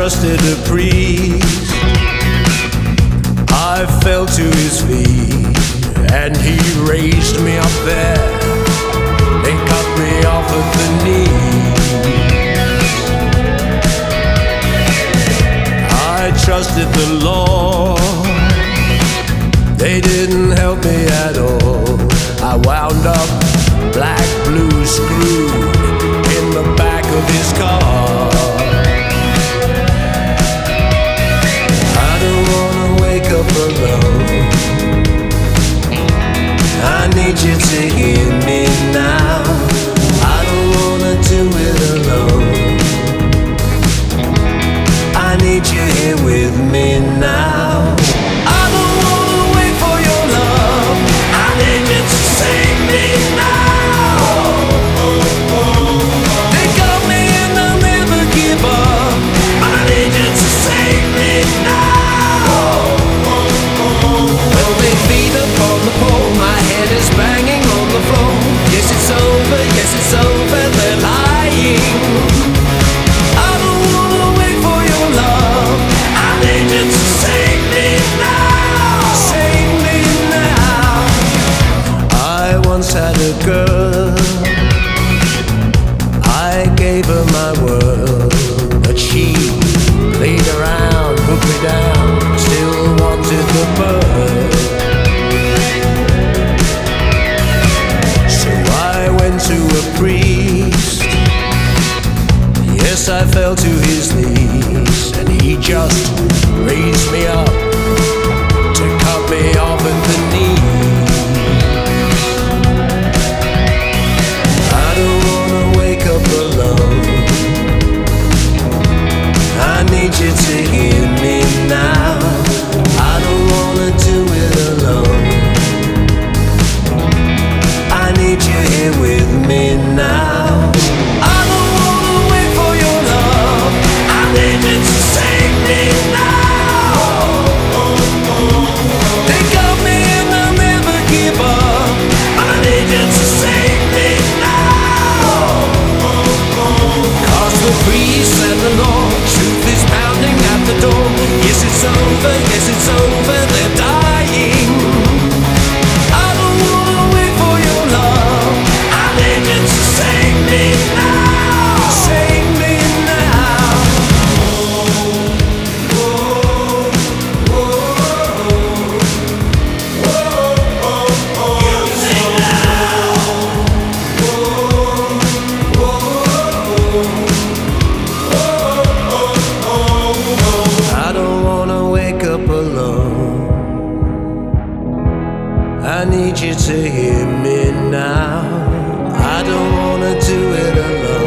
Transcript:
trusted a priest. I fell to his feet and he raised me up there, then cut me off at the knees. I trusted the Lord, they didn't help me at all. I wound up black, blue, screwed in the back of his car. I don't wanna wake up alone, I need you to hear me now. I don't wanna do it alone, I need you here with me now. I don't wanna wait for your love, I need you to save me now. They got me and I'll never give up, I need you to save me now. Well, they feed up on the pole, my head is banging on the floor. Yes, it's over, they're lying. I don't wanna wait for your love, I need you to save me now. Save me now. I once had a girl, I gave her my world, but she played around, put me down, still wanted the bird. So I went to a priest, yes, I fell to his knees, and he just raised me up to cut me off at the knees. I don't wanna wake up alone, I need you to hear me now. I don't wanna do it alone, I need you here with me now. I don't wanna wait for your love, I need you to save me now. They got me and I'll never give up, I need you to save me now. 'Cause the priest and the law, truth is pounding at the door. Yes, it's over, they're dying. I don't wanna wait for your love, I need you to save me now. Save me now. I don't wanna wake up alone, I need you to hear me now. I don't wanna do it alone.